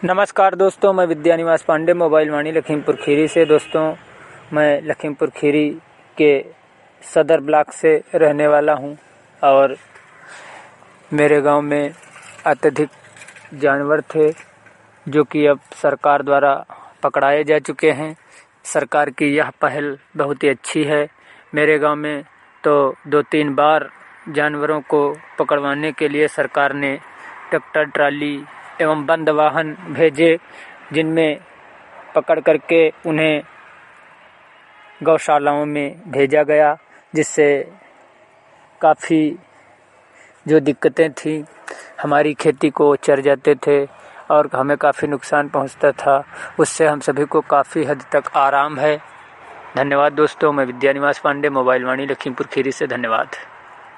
नमस्कार दोस्तों, मैं विद्यानिवास पांडे मोबाइल वाणी लखीमपुर खीरी से। दोस्तों, मैं लखीमपुर खीरी के सदर ब्लॉक से रहने वाला हूं और मेरे गांव में अत्यधिक जानवर थे जो कि अब सरकार द्वारा पकड़ाए जा चुके हैं। सरकार की यह पहल बहुत ही अच्छी है। मेरे गांव में तो 2-3 बार जानवरों को पकड़वाने के लिए सरकार ने ट्रैक्टर, ट्राली एवं बंद वाहन भेजे, जिनमें पकड़ करके उन्हें गौशालाओं में भेजा गया, जिससे काफ़ी जो दिक्कतें थीं, हमारी खेती को चर जाते थे और हमें काफ़ी नुकसान पहुंचता था। उससे हम सभी को काफ़ी हद तक आराम है। धन्यवाद दोस्तों, मैं विद्यानिवास पांडे मोबाइल वाणी लखीमपुर खीरी से। धन्यवाद।